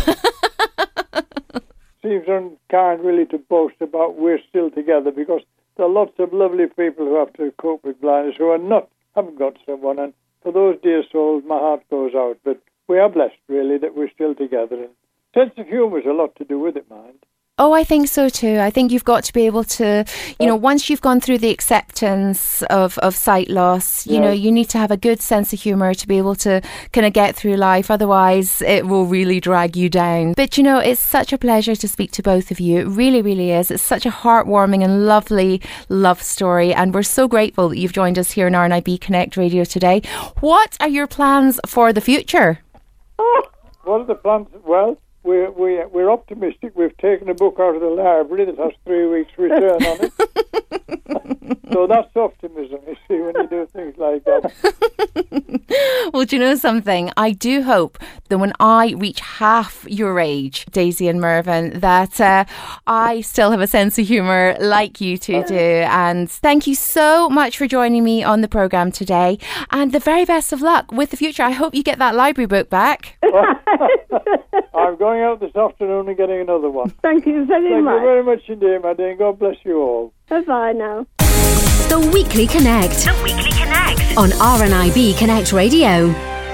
Seems unkind really to boast about we're still together, because there are lots of lovely people who have to cope with blindness who are not, haven't got someone, and for those dear souls, my heart goes out. But we are blessed, really, that we're still together. And sense of humour has a lot to do with it, mind. Oh, I think so too. I think you've got to be able to, you know, once you've gone through the acceptance of, of sight loss, you Yeah. know, you need to have a good sense of humour to be able to kind of get through life. Otherwise, it will really drag you down. But, you know, it's such a pleasure to speak to both of you. It really, really is. It's such a heartwarming and lovely love story. And we're so grateful that you've joined us here on R N I B Connect Radio today. What are your plans for the future? What are the plans? Well, we're, we're, we're optimistic. We've taken a book out of the library that has three weeks return on it. So that's optimism, you see, when you do things like that. Well, do you know something? I do hope that when I reach half your age, Daisy and Mervyn, that uh, I still have a sense of humour like you two do. And thank you so much for joining me on the programme today. And the very best of luck with the future. I hope you get that library book back. I'm going out this afternoon and getting another one. Thank you very Thank much. you very much indeed, my dear. God bless you all. Bye-bye now. The Weekly Connect. The Weekly Connect. On R N I B Connect Radio.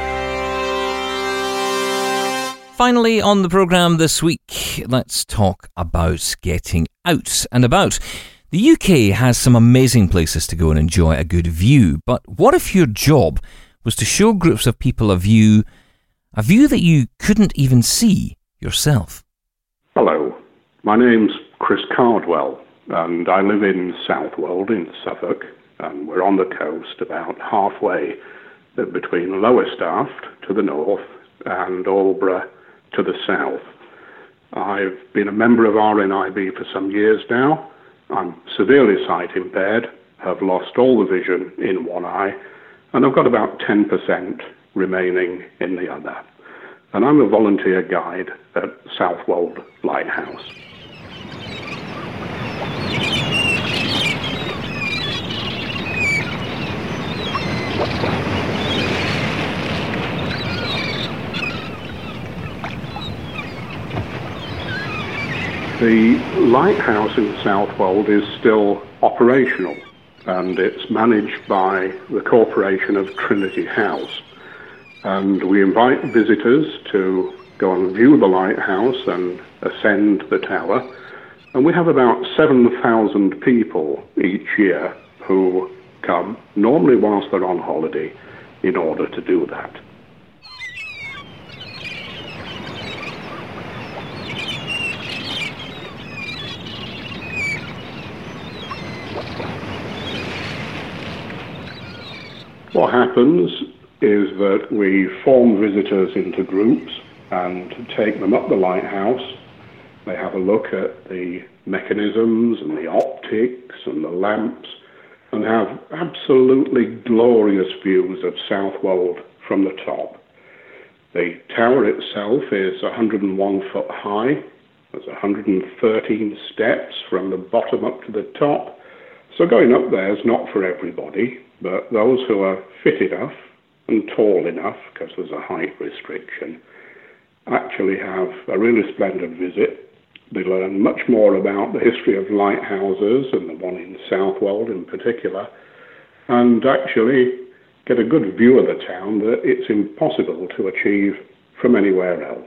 Finally, on the programme this week, let's talk about getting out and about. The U K has some amazing places to go and enjoy a good view, but what if your job was to show groups of people a view, a view that you couldn't even see yourself? Hello, my name's Chris Cardwell, and I live in Southwold in Suffolk, and we're on the coast about halfway between Lowestoft to the north and Aldeburgh to the south. I've been a member of R N I B for some years now. I'm severely sight impaired, have lost all the vision in one eye, and I've got about ten percent remaining in the other. And I'm a volunteer guide at Southwold Lighthouse. The lighthouse in Southwold is still operational, and it's managed by the Corporation of Trinity House. And we invite visitors to go and view the lighthouse and ascend the tower. And we have about seven thousand people each year who come, normally whilst they're on holiday, in order to do that. What happens is that we form visitors into groups and take them up the lighthouse. They have a look at the mechanisms and the optics and the lamps and have absolutely glorious views of Southwold from the top. The tower itself is one hundred and one foot high. There's one hundred and thirteen steps from the bottom up to the top. So going up there is not for everybody, but those who are fit enough and tall enough, because there's a height restriction, actually have a really splendid visit. They learn much more about the history of lighthouses, and the one in Southwold in particular, and actually get a good view of the town that it's impossible to achieve from anywhere else.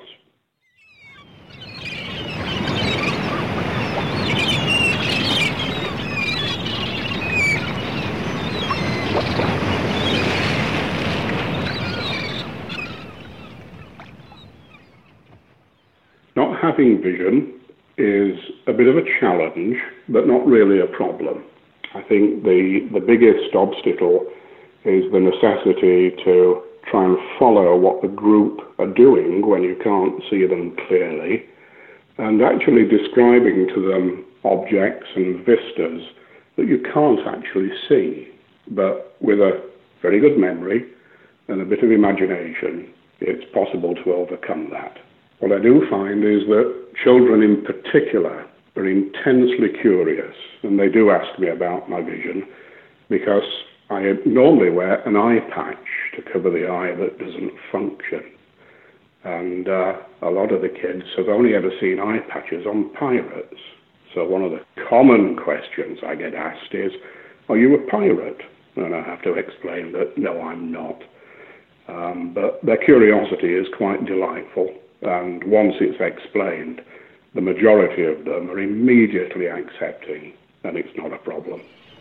Not having vision is a bit of a challenge, but not really a problem. I think the, the biggest obstacle is the necessity to try and follow what the group are doing when you can't see them clearly, and actually describing to them objects and vistas that you can't actually see. But with a very good memory and a bit of imagination, it's possible to overcome that. What I do find is that children in particular are intensely curious, and they do ask me about my vision because I normally wear an eye patch to cover the eye that doesn't function. And uh, a lot of the kids have only ever seen eye patches on pirates. So one of the common questions I get asked is, are you a pirate? And I have to explain that, no, I'm not. Um, but their curiosity is quite delightful, and once it's explained, the majority of them are immediately accepting, and it's not a problem.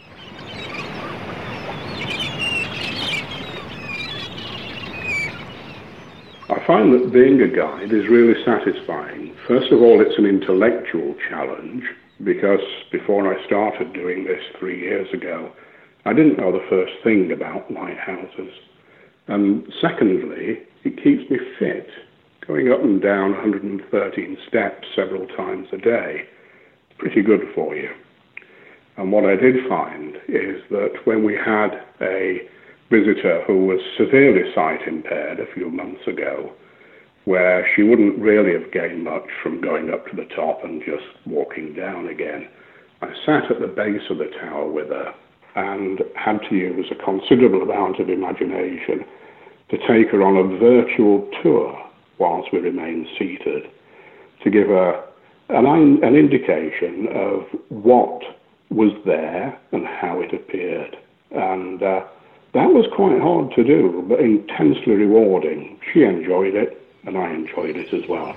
I find that being a guide is really satisfying. First of all, it's an intellectual challenge, because before I started doing this three years ago, I didn't know the first thing about lighthouses. And secondly, it keeps me fit. Going up and down one hundred thirteen steps several times a day, pretty good for you. And what I did find is that when we had a visitor who was severely sight impaired a few months ago, where she wouldn't really have gained much from going up to the top and just walking down again, I sat at the base of the tower with her and had to use a considerable amount of imagination to take her on a virtual tour whilst we remained seated, to give her an, an indication of what was there and how it appeared. And uh, that was quite hard to do, but intensely rewarding. She enjoyed it, and I enjoyed it as well.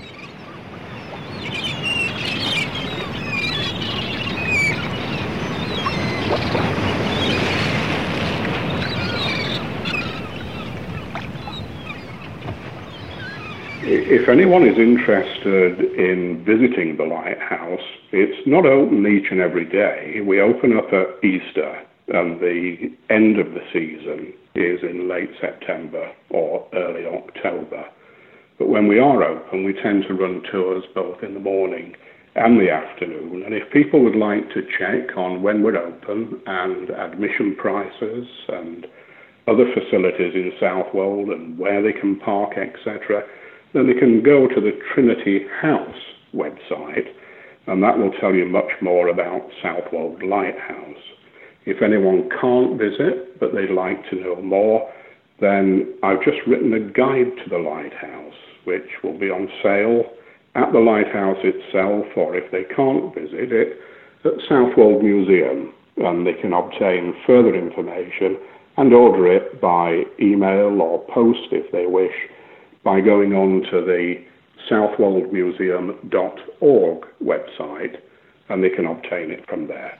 If anyone is interested in visiting the lighthouse, it's not open each and every day. We open up at Easter, and the end of the season is in late September or early October. But when we are open, we tend to run tours both in the morning and the afternoon. And if people would like to check on when we're open and admission prices and other facilities in Southwold and where they can park, et cetera, then they can go to the Trinity House website, and that will tell you much more about Southwold Lighthouse. If anyone can't visit, but they'd like to know more, then I've just written a guide to the lighthouse, which will be on sale at the lighthouse itself, or if they can't visit it, at Southwold Museum, and they can obtain further information and order it by email or post if they wish, by going on to the southwold museum dot org website, and they can obtain it from there.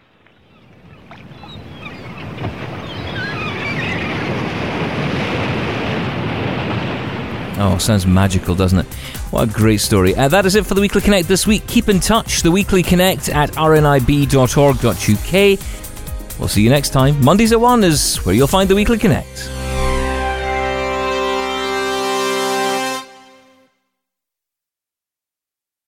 Oh, sounds magical, doesn't it? What a great story. Uh, that is it for the Weekly Connect this week. Keep in touch, the Weekly Connect at r n i b dot org dot u k. We'll see you next time. Mondays at one is where you'll find the Weekly Connect.